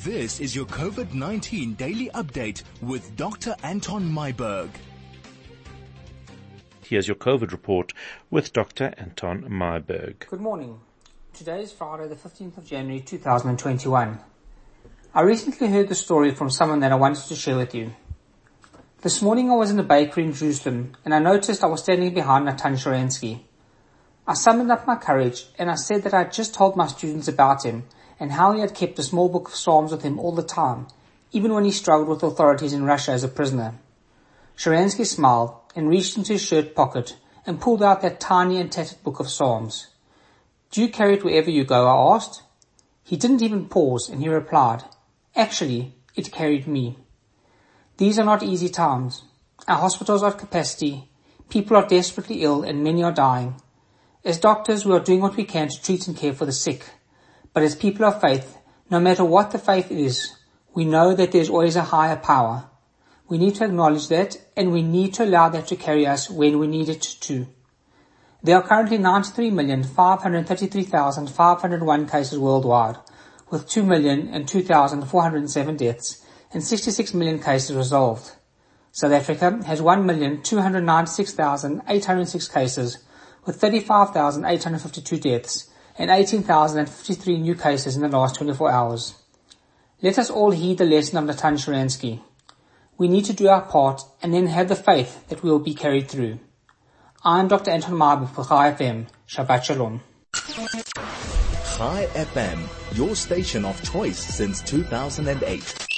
This is your COVID-19 daily update with Dr. Anton Myburgh. Here's your COVID report with Dr. Anton Myburgh. Good morning. Today is Friday the 15th of January 2021. I recently heard the story from someone that I wanted to share with you. This morning I was in a bakery in Jerusalem and I noticed I was standing behind Natan Sharansky. I summoned up my courage and I said that I had just told my students about him and how he had kept a small book of Psalms with him all the time, even when he struggled with authorities in Russia as a prisoner. Sharansky smiled and reached into his shirt pocket and pulled out that tiny and tattered book of Psalms. "Do you carry it wherever you go?" I asked. He didn't even pause and he replied, "Actually, it carried me." These are not easy times. Our hospitals are at capacity, people are desperately ill and many are dying. As doctors, we are doing what we can to treat and care for the sick. But as people of faith, no matter what the faith is, we know that there is always a higher power. We need to acknowledge that and we need to allow that to carry us when we need it to. There are currently 93,533,501 cases worldwide, with 2,002,407 deaths and 66 million cases resolved. South Africa has 1,296,806 cases, with 35,852 deaths and 18,053 new cases in the last 24 hours. Let us all heed the lesson of Natan Sharansky. We need to do our part and then have the faith that we will be carried through. I am Dr. Anton Myburgh for Chai FM. Shabbat Shalom. Chai FM, your station of choice since 2008.